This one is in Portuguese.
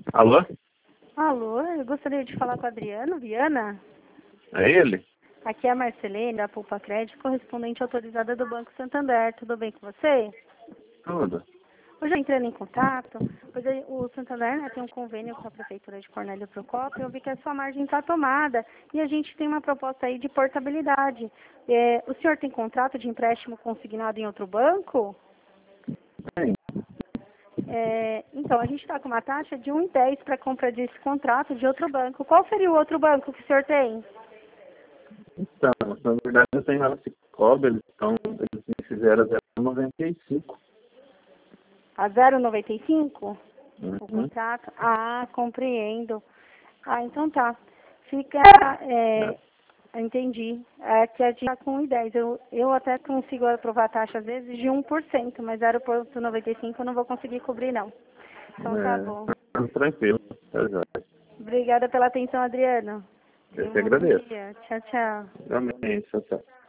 Alô? Alô, eu gostaria de falar com o Adriano Viana. É ele? Aqui é a Marcelene, da Poupa Crédito, correspondente autorizada do Banco Santander. Tudo bem com você? Tudo. Hoje eu entrando em contato, pois o Santander, né, tem um convênio com a Prefeitura de Cornélio Procópio, eu vi que a sua margem está tomada e a gente tem uma proposta aí de portabilidade. O senhor tem contrato de empréstimo consignado em outro banco? Bem, Então, a gente está com uma taxa de 1,10 para compra desse contrato de outro banco. Qual seria o outro banco que o senhor tem? então, na verdade eu tenho ela Cicobi, eles me fizeram 0,95. A 0,95? O Uhum. contrato? Ah, compreendo. Ah, então tá. Fica, entendi. É que a gente está com 1,10. Eu até consigo aprovar a taxa às vezes de 1%, mas 0,95 eu não vou conseguir cobrir não. Então tá bom. Tranquilo. Tá jóia. Obrigada pela atenção, Adriano. Eu Tenha que um bom agradeço. dia. Tchau, tchau. Realmente, tchau, tchau.